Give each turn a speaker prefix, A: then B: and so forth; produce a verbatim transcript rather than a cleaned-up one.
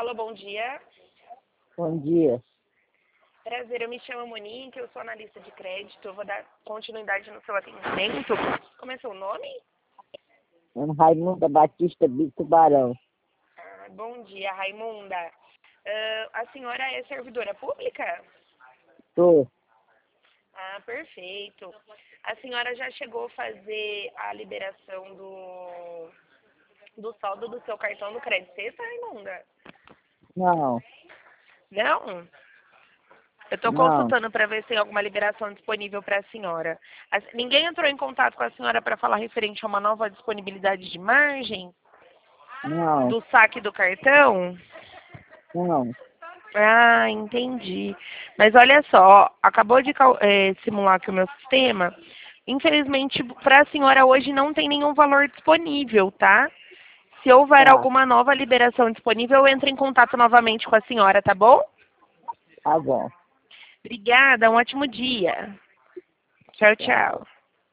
A: Alô, bom dia.
B: Bom dia.
A: Prazer, eu me chamo Monique, eu sou analista de crédito. Eu vou dar continuidade no seu atendimento. Como é seu nome?
B: É Raimunda Batista Bito Barão.
A: Ah, bom dia, Raimunda. Uh, a senhora é servidora pública?
B: Tô.
A: Ah, perfeito. A senhora já chegou a fazer a liberação do, do saldo do seu cartão do Crédito Sexta, Raimunda?
B: Não,
A: Não? Eu estou
B: não,
A: consultando para ver se tem alguma liberação disponível para a senhora. As- Ninguém entrou em contato com a senhora para falar referente a uma nova disponibilidade de margem
B: não,
A: do saque do cartão?
B: não.
A: Ah, entendi. Mas olha só, acabou de cal- eh, simular aqui o meu sistema. Infelizmente, para a senhora hoje não tem nenhum valor disponível, tá? Se houver
B: Tá,
A: alguma nova liberação disponível, eu entro em contato novamente com a senhora, tá bom?
B: tá bom.
A: Obrigada, um ótimo dia. Tchau,
B: Tchau.
A: tchau.